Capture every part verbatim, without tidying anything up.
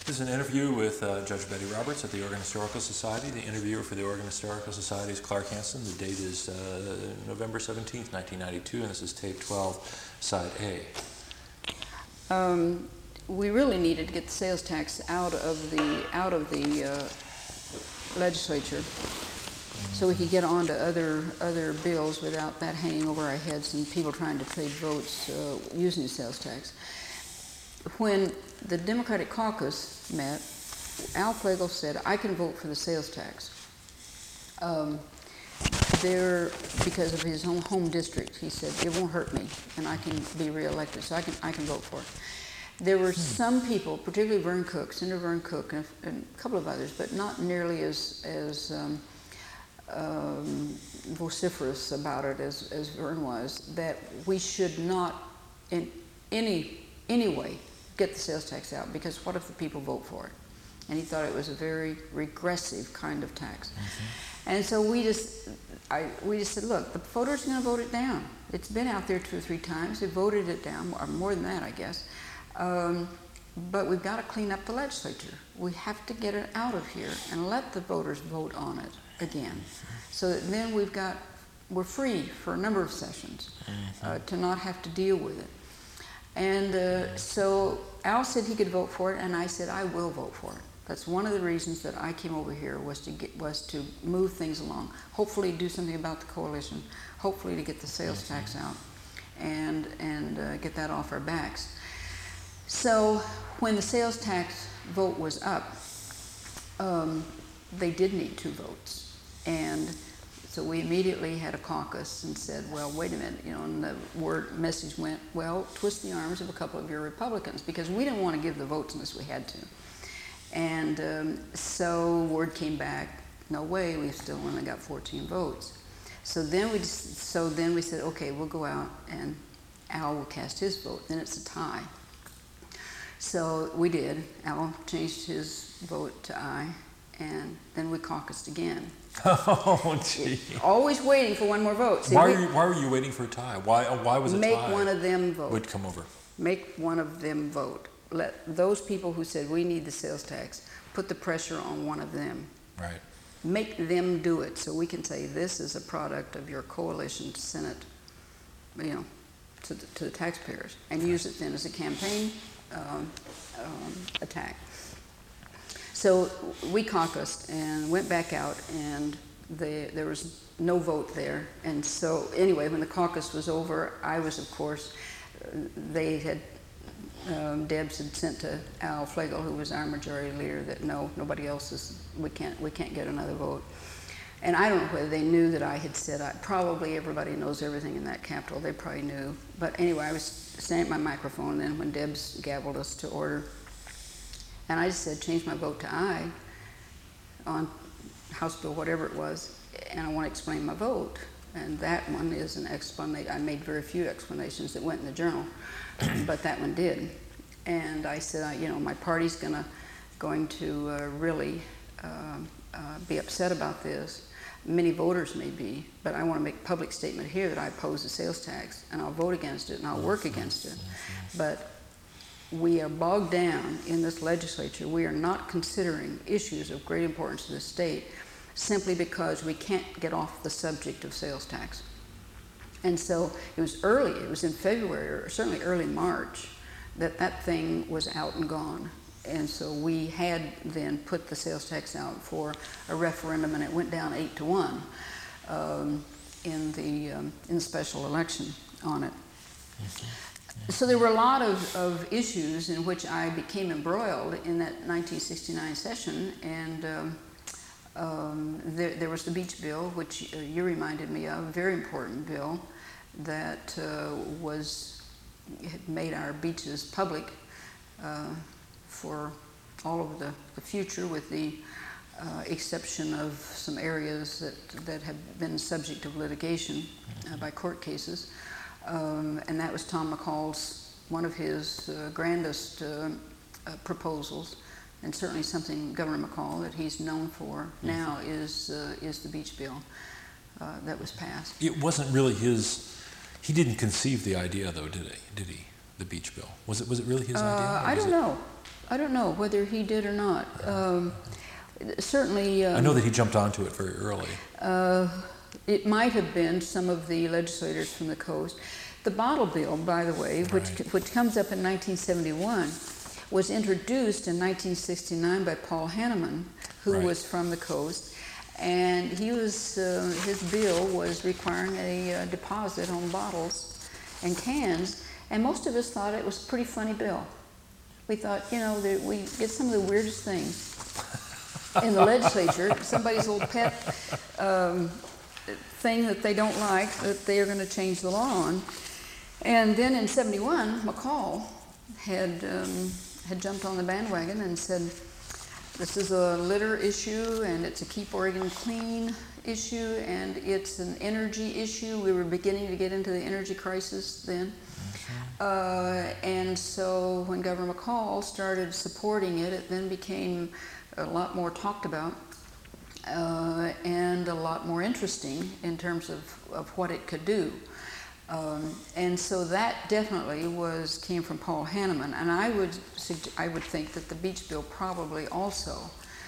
This is an interview with uh, Judge Betty Roberts at the Oregon Historical Society. The interviewer for the Oregon Historical Society is Clark Hansen. The date is uh, November seventeenth, nineteen ninety-two, and this is tape twelve, side A. Um, we really needed to get the sales tax out of the out of the uh, legislature, so we could get on to other other bills without that hanging over our heads and people trying to trade votes uh, using the sales tax. When the Democratic caucus met, Al Flegel said, I can vote for the sales tax. Um, there, because of his own home district, he said, it won't hurt me, and I can be reelected, so I can, I can vote for it. There were some people, particularly Vern Cook, Senator Vern Cook, and a, and a couple of others, but not nearly as, as um, um, vociferous about it as, as Vern was, that we should not in any, any way get the sales tax out, because what if the people vote for it? And he thought it was a very regressive kind of tax. Mm-hmm. And so we just, I, we just said, look, the voters are going to vote it down. It's been out there two or three times. They voted it down, or more than that, I guess. Um, but we've got to clean up the legislature. We have to get it out of here and let the voters vote on it again. So that then we've got, we're free for a number of sessions mm-hmm. uh, to not have to deal with it. And uh, so Al said he could vote for it, and I said I will vote for it. That's one of the reasons that I came over here, was to get was to move things along. Hopefully, do something about the coalition. Hopefully, to get the sales tax out, and and uh, get that off our backs. So when the sales tax vote was up, um, they did need two votes, and so we immediately had a caucus and said, well, wait a minute, you know, and the word message went, well, twist the arms of a couple of your Republicans, because we didn't want to give the votes unless we had to. And um, so word came back, no way, we've still only got fourteen votes. So then we just, so then we said, okay, we'll go out and Al will cast his vote, then it's a tie. So we did. Al changed his vote to aye, and then we caucused again. Oh, gee. Always waiting for one more vote. See, why, we, are you, why were you waiting for a tie? Why, why was a make tie? Make one of them vote. Would come over. Make one of them vote. Let those people who said we need the sales tax, put the pressure on one of them. Right. Make them do it, so we can say this is a product of your coalition Senate, you know, to the, to the taxpayers, and right. use it then as a campaign um, um, attack. So we caucused and went back out, and the, there was no vote there. And so anyway, when the caucus was over, I was, of course, they had, um, Debs had sent to Al Flegel, who was our majority leader, that no, nobody else is, we can't, we can't get another vote. And I don't know whether they knew that I had said, I, probably everybody knows everything in that Capitol, they probably knew. But anyway, I was standing at my microphone, and then when Debs gavelled us to order, and I just said, change my vote to aye on House Bill, whatever it was, and I want to explain my vote. And that one is an explanation. I made very few explanations that went in the journal, but that one did. And I said, I, you know, my party's gonna, going to uh, really uh, uh, be upset about this. Many voters may be, but I want to make a public statement here that I oppose the sales tax, and I'll vote against it, and I'll work against it. But we are bogged down in this legislature. We are not considering issues of great importance to the state simply because we can't get off the subject of sales tax. And so it was early, it was in February, or certainly early March, that that thing was out and gone. And so we had then put the sales tax out for a referendum, and it went down eight to one um, in the um, in the special election on it. Mm-hmm. So there were a lot of, of issues in which I became embroiled in that nineteen sixty-nine session, and um, um, there, there was the beach bill, which uh, you reminded me of, a very important bill that uh, was had made our beaches public uh, for all of the, the future, with the uh, exception of some areas that, that have been subject of litigation uh, by court cases. Um, and that was Tom McCall's, one of his uh, grandest uh, uh, proposals, and certainly something Governor McCall that he's known for now is uh, is the beach bill uh, that was passed. It wasn't really his. He didn't conceive the idea, though, did he? Did he? The beach bill, was it? Was it really his uh, idea? I don't it... know. I don't know whether he did or not. Um, certainly... Um, I know that he jumped onto it very early. Uh, it might have been some of the legislators from the coast. The bottle bill, by the way, which, Right. which comes up in nineteen seventy-one, was introduced in nineteen sixty-nine by Paul Hanneman, who Right. was from the coast. And he was, uh, his bill was requiring a uh, deposit on bottles and cans, and most of us thought it was a pretty funny bill. We thought, you know, that we get some of the weirdest things in the legislature, somebody's little pet um, thing that they don't like, that they are going to change the law on. And then in seventy-one, McCall had, um, had jumped on the bandwagon and said, this is a litter issue, and it's a Keep Oregon Clean issue, and it's an energy issue. We were beginning to get into the energy crisis then. Uh, and so when Governor McCall started supporting it, it then became a lot more talked about uh, and a lot more interesting in terms of, of what it could do. Um, and so that definitely was came from Paul Hanneman, and I would I would think that the beach bill probably also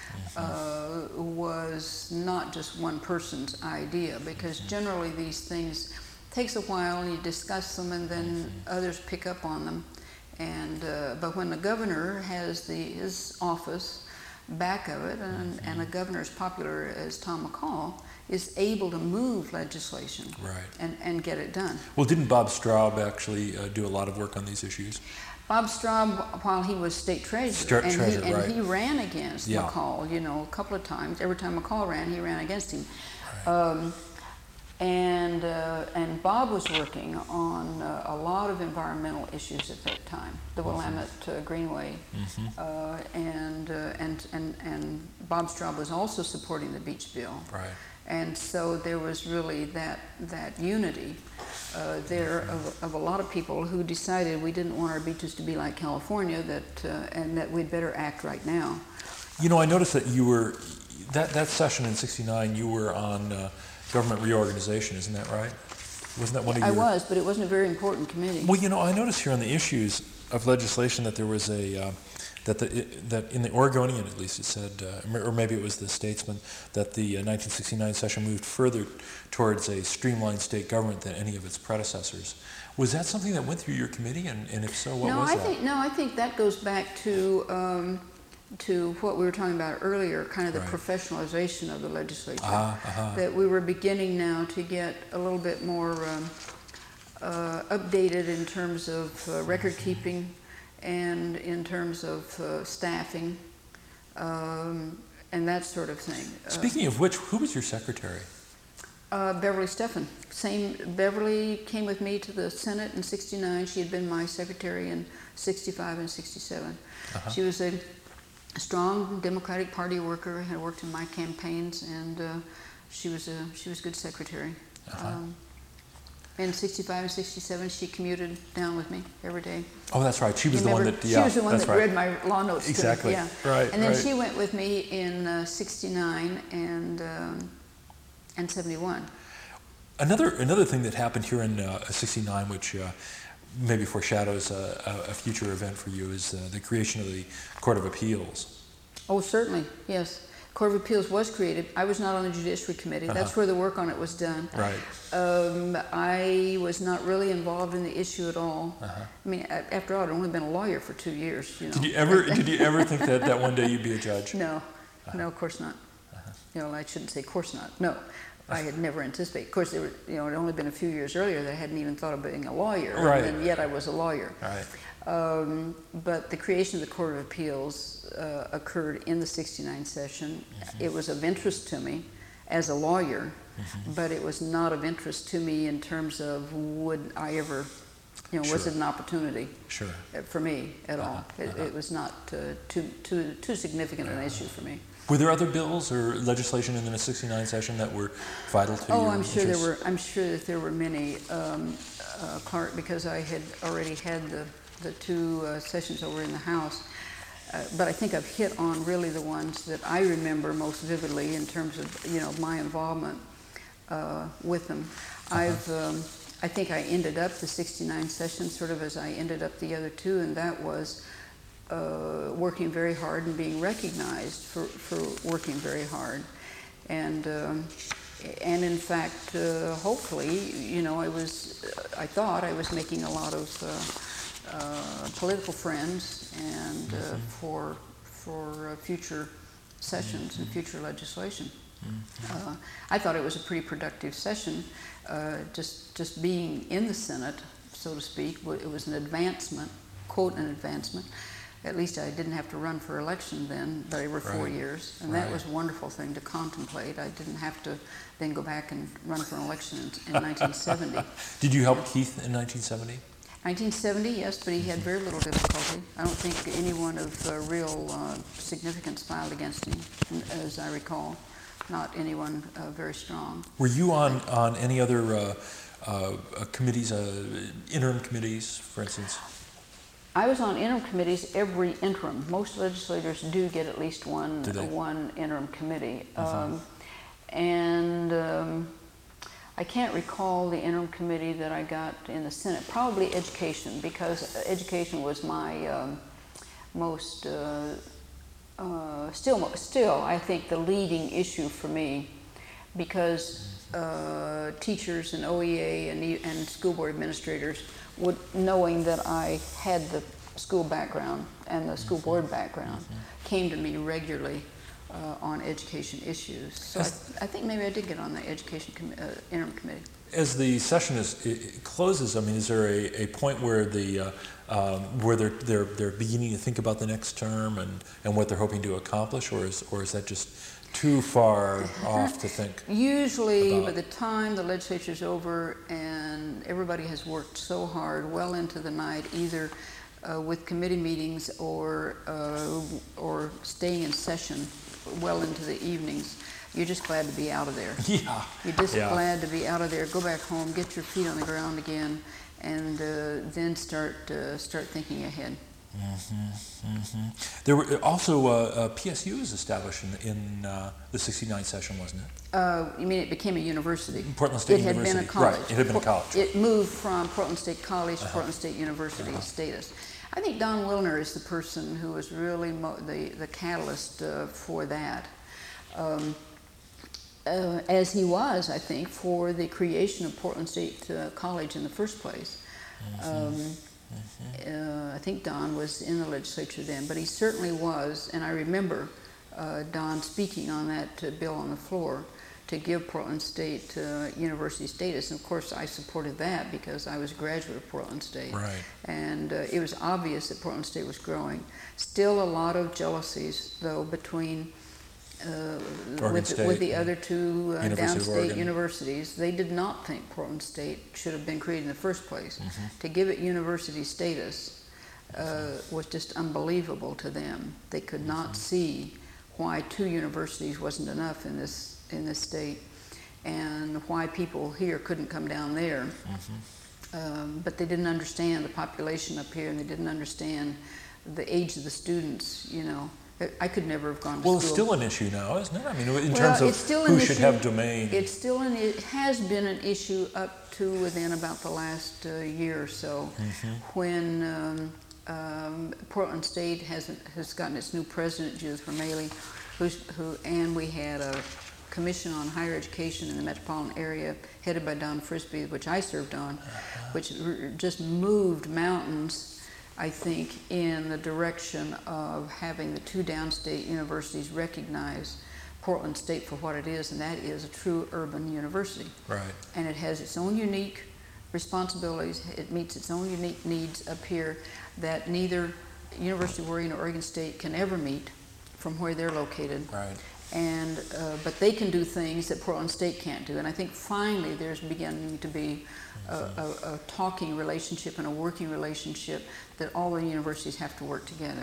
uh, was not just one person's idea, because generally these things takes a while and you discuss them and then others pick up on them. And uh, but when the governor has the his office back of it, and, and a governor as popular as Tom McCall is able to move legislation Right. and, and get it done. Well, didn't Bob Straub actually uh, do a lot of work on these issues? Bob Straub, while he was state treasurer, State and, treasurer, he, and right. he ran against Yeah. McCall, you know, a couple of times. Every time McCall ran, he ran against him. Right. Um, and uh, and Bob was working on uh, a lot of environmental issues at that time, the Willamette uh, Greenway, Mm-hmm. uh, and, uh, and and and Bob Straub was also supporting the beach bill. Right. And so there was really that that unity uh, there of, of a lot of people who decided we didn't want our beaches to be like California, that uh, and that we'd better act right now. You know, I noticed that you were, that, that session in sixty-nine, you were on uh, government reorganization, isn't that right? Wasn't that one of I your... was, but it wasn't a very important committee. Well, you know, I noticed here on the issues of legislation that there was a, uh, that the, that in the Oregonian at least it said, uh, or maybe it was the Statesman, that the uh, nineteen sixty-nine session moved further towards a streamlined state government than any of its predecessors. Was that something that went through your committee, and, and if so, what no, was I that? think no, I think that goes back to um, to what we were talking about earlier, kind of the Right. professionalization of the legislature. Uh-huh, uh-huh. That we were beginning now to get a little bit more um, uh, updated in terms of uh, record keeping and in terms of uh, staffing um, and that sort of thing. Speaking of which, who was your secretary? Uh, Beverly Steffen. Same. Beverly came with me to the Senate in sixty-nine. She had been my secretary in sixty-five and sixty-seven. Uh-huh. She was a strong Democratic Party worker, had worked in my campaigns, and uh, she was a she was a good secretary. Uh-huh. Um, in sixty-five and sixty-seven, she commuted down with me every day. Oh, that's right. She was You the one remember? that, yeah, she was the one that's that right. read my law notes Exactly. to me. Yeah. Right, And then right. she went with me in uh, sixty-nine and um, and seventy-one. Another another thing that happened here in uh, sixty-nine, which uh, maybe foreshadows a, a future event for you, is uh, the creation of the Court of Appeals. Oh, certainly, yes. Court of Appeals was created. I was not on the Judiciary Committee. That's Uh-huh. where the work on it was done. Right. Um, I was not really involved in the issue at all. Uh-huh. I mean, a- after all, I'd only been a lawyer for two years. You know. Did you ever did you ever think that, that one day you'd be a judge? No, no, of course not. You know, I shouldn't say, of course not. No, I had never anticipated. Of course, there were, you know, it had only been a few years earlier that I hadn't even thought of being a lawyer, Right. and yet I was a lawyer. Right. Um, but the creation of the Court of Appeals uh, occurred in the sixty-nine session. Mm-hmm. It was of interest to me as a lawyer, Mm-hmm. but it was not of interest to me in terms of would I ever, you know, was Sure. it an opportunity Sure. uh, for me at all? Uh-huh, It, uh-huh. it was not uh, too, too, too significant an issue for me. Were there other bills or legislation in the sixty-nine session that were vital to Oh, your I'm sure there interests? were. I'm sure that there were many, um, uh, Clark, because I had already had the the two uh, sessions over in the House. Uh, but I think I've hit on really the ones that I remember most vividly in terms of, you know, my involvement uh, with them. Uh-huh. I've, um, I think I ended up the sixty-nine session sort of as I ended up the other two, and that was uh, working very hard and being recognized for, for working very hard. And, um, and in fact, uh, hopefully, you know, I was, I thought I was making a lot of uh, uh, political friends and uh, mm-hmm. for, for uh, future sessions mm-hmm. and future legislation. Mm-hmm. uh, I thought it was a pretty productive session. Uh, just, just being in the Senate, so to speak, it was an advancement, quote, an advancement. At least I didn't have to run for election then, but over four right. years. And right. that was a wonderful thing to contemplate. I didn't have to then go back and run for an election in, in nineteen seventy. Did you help Keith in nineteen seventy? nineteen seventy, yes, but he had very little difficulty. I don't think anyone of uh, real uh, significance filed against him, as I recall. Not anyone uh, very strong. Were you on, on any other uh, uh, committees, uh, interim committees, for instance? I was on interim committees every interim. Most legislators do get at least one one interim committee. Mm-hmm. um, and um, I can't recall the interim committee that I got in the Senate. Probably education, because education was my um, most, uh, uh, still, still, I think, the leading issue for me, because uh, teachers and O E A and, and school board administrators would, knowing that I had the school background and the school board background, mm-hmm. came to me regularly uh, on education issues. So I, I think maybe I did get on the education com uh, interim committee. As the session is, it closes, I mean, is there a, a point where the uh, um, where they're they're they're beginning to think about the next term and and what they're hoping to accomplish, or is or is that just too far off to think? Usually, about? by the time the legislature's over and everybody has worked so hard, well into the night, either uh, with committee meetings or uh, or staying in session well into the evenings, you're just glad to be out of there. Yeah. You're just yeah. glad to be out of there. Go back home, get your feet on the ground again, and uh, then start uh, start thinking ahead. Mm-hmm, mm-hmm. There were also uh, uh, P S U was established in, in uh, the sixty-nine session, wasn't it? Uh, you mean it became a university? Portland State it University. It had been a college. Right, it had been a college. It moved from Portland State College to uh-huh. Portland State University uh-huh. status. I think Don Wilner is the person who was really mo the, the catalyst uh, for that. Um, uh, as he was, I think, for the creation of Portland State uh, College in the first place. Mm-hmm. um, mm-hmm. uh, I think Don was in the legislature then, but he certainly was, and I remember uh, Don speaking on that uh, bill on the floor to give Portland State uh, University status. And of course, I supported that because I was a graduate of Portland State. Right. And uh, it was obvious that Portland State was growing. Still a lot of jealousies, though, between uh, with, State, with the other two uh, University downstate universities. They did not think Portland State should have been created in the first place. Mm-hmm. To give it university status uh, was just unbelievable to them. They could mm-hmm. not see why two universities wasn't enough in this in this state, and why people here couldn't come down there. Mm-hmm. um, but they didn't understand the population up here, and they didn't understand the age of the students. You know, I could never have gone to well, school. Well, it's still an issue now, isn't it? I mean, in well, terms of who should issue. have domain. It's still an, it has been an issue up to within about the last uh, year or so, mm-hmm. when um, um, Portland State has has gotten its new president, Judith Vermaele, who's, who, and we had a Commission on Higher Education in the metropolitan area, headed by Don Frisbee, which I served on, uh-huh. which r just moved mountains, I think, in the direction of having the two downstate universities recognize Portland State for what it is, and that is a true urban university. Right. And it has its own unique responsibilities. It meets its own unique needs up here that neither University of Oregon or Oregon State can ever meet from where they're located. Right. And, uh, but they can do things that Portland State can't do. And I think finally there's beginning to be a, a, a talking relationship and a working relationship that all the universities have to work together.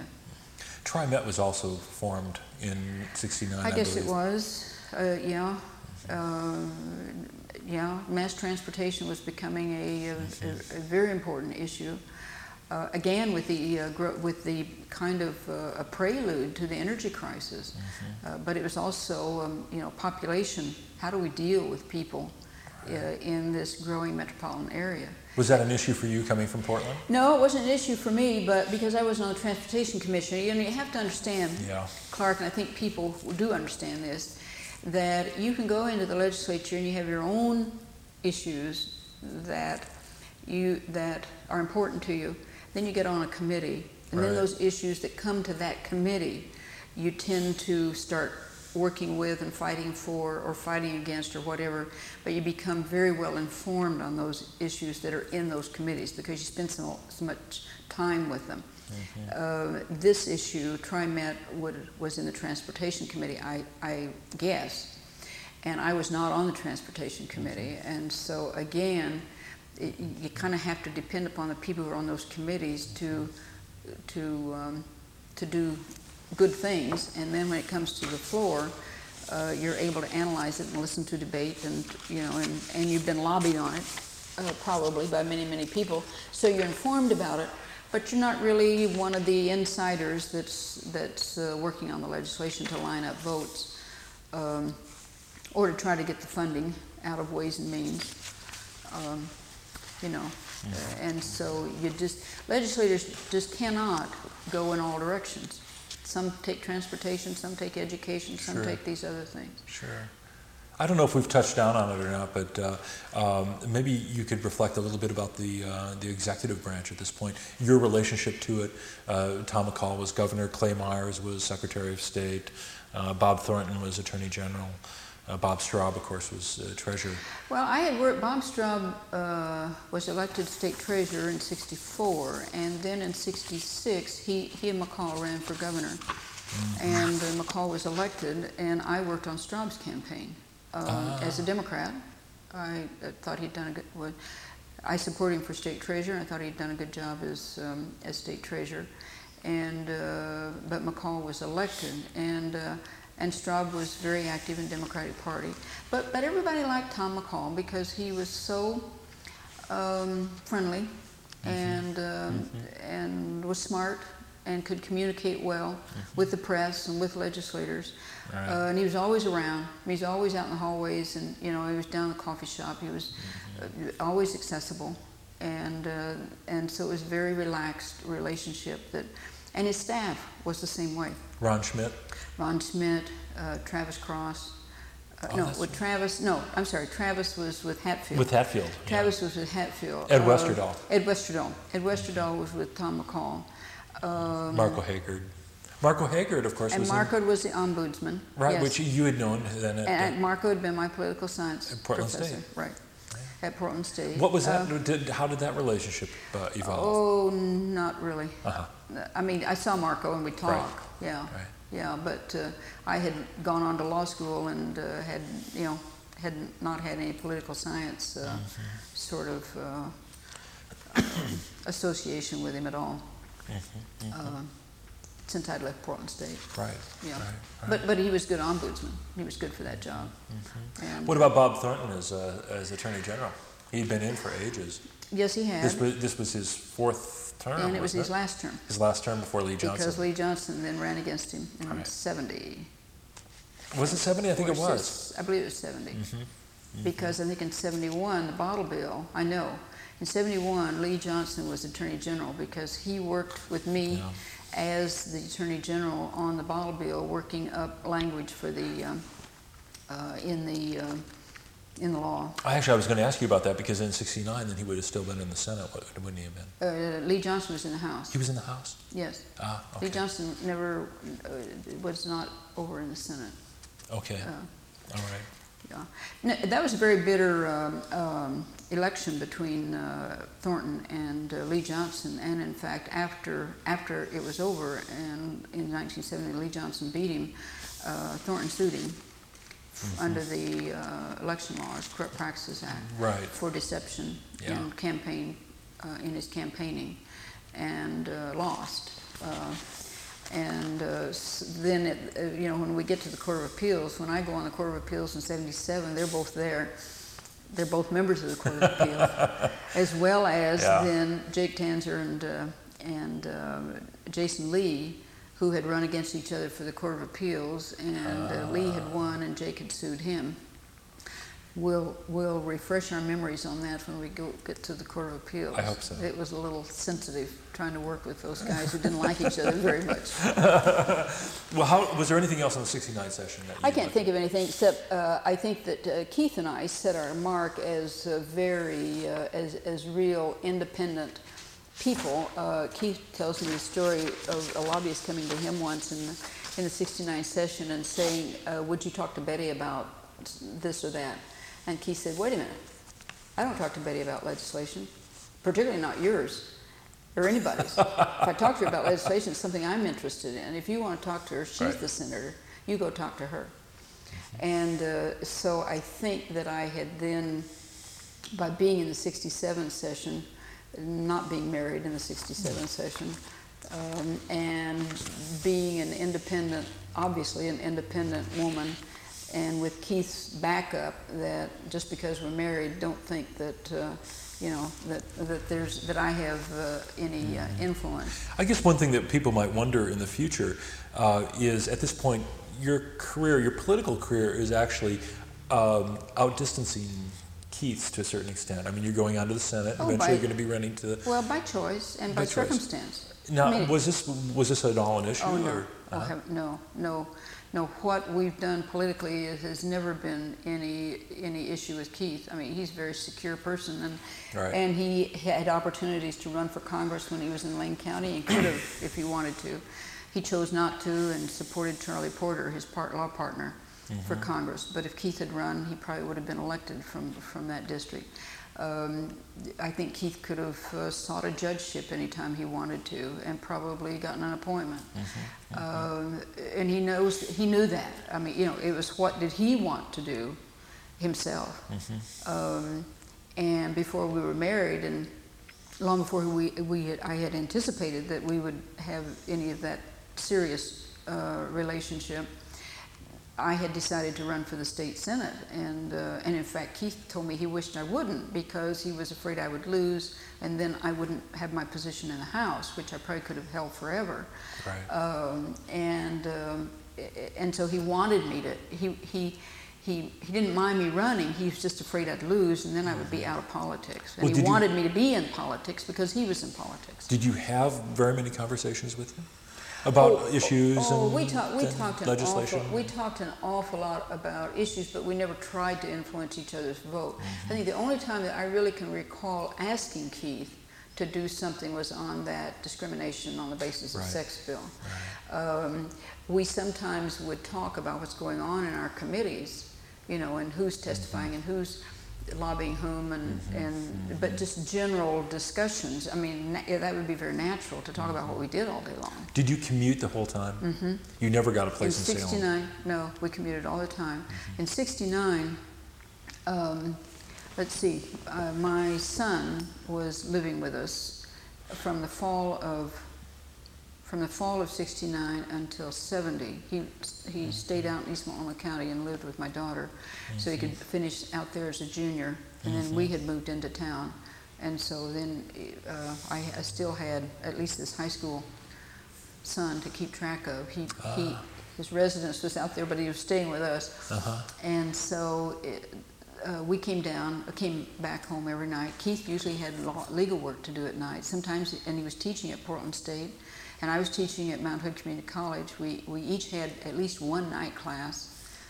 TriMet was also formed in sixty-nine, I, I guess believe. it was, uh, yeah. Uh, yeah, mass transportation was becoming a, a, a, a very important issue. Uh, again, with the uh, gro with the kind of uh, a prelude to the energy crisis, mm-hmm. uh, but it was also um, you know, population. How do we deal with people uh, in this growing metropolitan area. Was that an issue for you coming from Portland? No, it wasn't an issue for me, but because I was on the Transportation Commission, you know, you have to understand, Yeah. Clark, and I think people do understand this, that you can go into the legislature and you have your own issues that you that are important to you. Then you get on a committee, and Right. then those issues that come to that committee, you tend to start working with and fighting for or fighting against or whatever, but you become very well informed on those issues that are in those committees because you spend so, so much time with them. Mm-hmm. uh, this issue, TriMet, would, was in the Transportation Committee, I, I guess, and I was not on the Transportation Committee, mm-hmm. and so again, it, you kind of have to depend upon the people who are on those committees to, to, um, to do good things, and then when it comes to the floor, uh, you're able to analyze it and listen to debate, and you know, and, and you've been lobbied on it, uh, probably by many, many people, so you're informed about it, but you're not really one of the insiders that's that's uh, working on the legislation to line up votes, um, or to try to get the funding out of Ways and Means, um, you know, uh, and so you just legislators just cannot go in all directions. Some take transportation, some take education, some Sure. take these other things. Sure. I don't know if we've touched down on it or not, but uh, um, maybe you could reflect a little bit about the uh, the executive branch at this point, your relationship to it. Uh, Tom McCall was governor, Clay Myers was Secretary of State, uh, Bob Thornton was Attorney General, uh, Bob Straub, of course, was uh, Treasurer. Well, I had worked, Bob Straub uh, was elected state treasurer in sixty-four, and then in sixty-six, he, he and McCall ran for governor. Mm-hmm. And uh, McCall was elected, and I worked on Straub's campaign. Um, ah. As a Democrat, I, I thought he'd done a good, well, I supported him for state treasurer, I thought he'd done a good job as, um, as state treasurer. And, uh, but McCall was elected, and uh, and Straub was very active in the Democratic Party. But, but everybody liked Tom McCall because he was so um, friendly, mm-hmm. and, um, mm-hmm. and was smart and could communicate well mm-hmm. with the press and with legislators. Right. Uh, and he was always around. He was always out in the hallways, and you know, he was down in the coffee shop. He was mm-hmm. uh, always accessible. And, uh, and so it was a very relaxed relationship that, and his staff was the same way. Ron Schmidt? Ron Schmidt, uh, Travis Cross. Uh, oh, no, with Travis, no, I'm sorry, Travis was with Hatfield. With Hatfield. Travis yeah. was with Hatfield. Ed uh, Westerdahl. Ed Westerdahl. Ed Westerdahl was with Tom McCall. Um, Marco Haggard. Marco Haggard, of course, and was Marco in, was the ombudsman. right, yes. which you had known then at, and Marco had been my political science at Portland professor. State. Right. At Portland State. What was that? Uh, did, how did that relationship uh, evolve? Oh, not really. Uh-huh. I mean, I saw Marco and we talked. Right. Yeah. Right. Yeah, but uh, I had gone on to law school and uh, had, you know, had not had any political science uh, mm-hmm. sort of uh, association with him at all. Mm-hmm. Mm-hmm. Uh, since I'd left Portland State. Right. Yeah. Right, right. But but he was good ombudsman. He was good for that job. Mm-hmm. And what about Bob Thornton as uh, as Attorney General? He'd been in for ages. Yes, he had. This was this was his fourth term. And it was his it? last term. His last term before Lee Johnson. Because Lee Johnson then ran against him in right. seventy. Was it seventy? I think or it was. I believe it was seventy. Mm-hmm. Mm-hmm. Because I think in seventy-one, the bottle bill, I know, in seventy-one, Lee Johnson was Attorney General because he worked with me yeah. as the Attorney General on the bottle bill, working up language for the, um, uh, in the, uh, in the law. Actually, I was going to ask you about that because in sixty-nine, then he would have still been in the Senate, wouldn't he have been? Uh, Lee Johnson was in the House. He was in the House? Yes. Ah, okay. Lee Johnson never, uh, was not over in the Senate. Okay. Uh, All right. Yeah. No, that was a very bitter um, um, election between uh, Thornton and uh, Lee Johnson, and in fact, after after it was over, and in nineteen seventy, Lee Johnson beat him, uh, Thornton sued him mm-hmm. under the uh, Election Laws, Corrupt Practices Act, right. for deception yeah. in campaign uh, in his campaigning, and uh, lost. Uh, And uh, then, it, uh, you know, when we get to the Court of Appeals, when I go on the Court of Appeals in seventy-seven, they're both there. They're both members of the Court of Appeals, as well as yeah. then Jake Tanzer and, uh, and uh, Jason Lee, who had run against each other for the Court of Appeals, and uh, Lee had won and Jake had sued him. we'll, we'll refresh our memories on that when we go get to the Court of Appeals. I hope so. It was a little sensitive trying to work with those guys who didn't like each other very much. Well, how, was there anything else in the sixty-nine session that you I can't think of anything except uh, I think that uh, Keith and I set our mark as uh, very, uh, as, as real independent people. Uh, Keith tells me the story of a lobbyist coming to him once in the, in the sixty-nine session and saying, uh, would you talk to Betty about this or that? And Keith said, wait a minute, I don't talk to Betty about legislation, particularly not yours or anybody's. If I talk to her about legislation, it's something I'm interested in. If you want to talk to her, she's right. the senator, you go talk to her. And uh, so I think that I had then, by being in the sixty-seven session, not being married in the sixty-seven session, um, and being an independent, obviously an independent woman, and with Keith's backup, that just because we're married, don't think that uh, you know that that there's that I have uh, any uh, influence. I guess one thing that people might wonder in the future uh, is, at this point, your career, your political career, is actually um, outdistancing Keith's to a certain extent. I mean, you're going on to the Senate. Oh, Eventually, by, you're going to be running to the. Well, by choice and by, by choice. circumstance. Now, I mean, was this was this at all an issue? Oh no, or, oh, uh-huh. have, no, no, no. What we've done politically is, has never been any any issue with Keith. I mean, he's a very secure person, and right. and he had opportunities to run for Congress when he was in Lane County, and could have if he wanted to. He chose not to, and supported Charlie Porter, his part, law partner, mm-hmm. for Congress. But if Keith had run, he probably would have been elected from from that district. Um, I think Keith could have uh, sought a judgeship anytime he wanted to, and probably gotten an appointment. Mm-hmm, mm-hmm. Um, and he knows he knew that. I mean, you know, it was what did he want to do himself. Mm-hmm. Um, and before we were married, and long before we we had, I had anticipated that we would have any of that serious uh, relationship, I had decided to run for the state senate, and uh, and in fact Keith told me he wished I wouldn't, because he was afraid I would lose, and then I wouldn't have my position in the House, which I probably could have held forever. Right. Um, and um, and so he wanted me to. He he. He, he didn't mind me running, he was just afraid I'd lose, and then I would be out of politics. And well, he wanted you, me to be in politics because he was in politics. Did you have very many conversations with him about oh, issues oh, and, we talk, we and talked an legislation? Awful, we talked an awful lot about issues, but we never tried to influence each other's vote. Mm-hmm. I think the only time that I really can recall asking Keith to do something was on that discrimination on the basis of right. sex bill. Right. Um, we sometimes would talk about what's going on in our committees, you know, and who's testifying mm-hmm. and who's lobbying whom, and, mm-hmm. and mm-hmm. but just general discussions. I mean, na- that would be very natural to talk mm-hmm. about what we did all day long. Did you commute the whole time? Mm-hmm. You never got a place in, in Salem? sixty-nine, no, we commuted all the time. Mm-hmm. In sixty-nine, um, let's see, uh, my son was living with us from the fall of From the fall of sixty-nine until seventy, he he mm-hmm. stayed out in East Multnomah County and lived with my daughter, mm-hmm. so he could finish out there as a junior. And mm-hmm. then we had moved into town, and so then uh, I, I still had at least this high school son to keep track of. He uh. he his residence was out there, but he was staying with us, uh-huh. and so. It, Uh, we came down, came back home every night. Keith usually had law, legal work to do at night. Sometimes, and he was teaching at Portland State, and I was teaching at Mount Hood Community College. We we each had at least one night class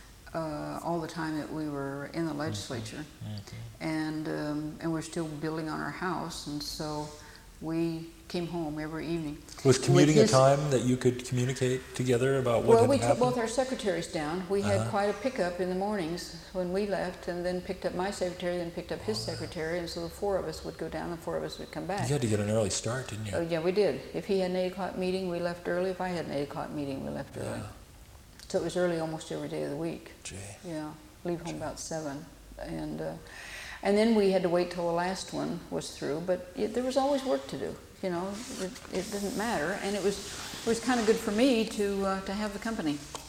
uh, all the time that we were in the legislature, mm-hmm. and um, and we're still building on our house, and so we came home every evening. Was commuting his, a time that you could communicate together about what well, had we happened? Well, we took both our secretaries down. We had uh-huh. quite a pickup in the mornings when we left, and then picked up my secretary, then picked up his oh. secretary, and so the four of us would go down, and the four of us would come back. You had to get an early start, didn't you? Oh, yeah, we did. If he had an eight o'clock meeting, we left early. If I had an eight o'clock meeting, we left early. Yeah. So it was early almost every day of the week. Gee. Yeah, leave home about seven. And, uh, and then we had to wait till the last one was through, but it, there was always work to do. You know, it, it didn't matter, and it was it was kind of good for me to uh, to have the company.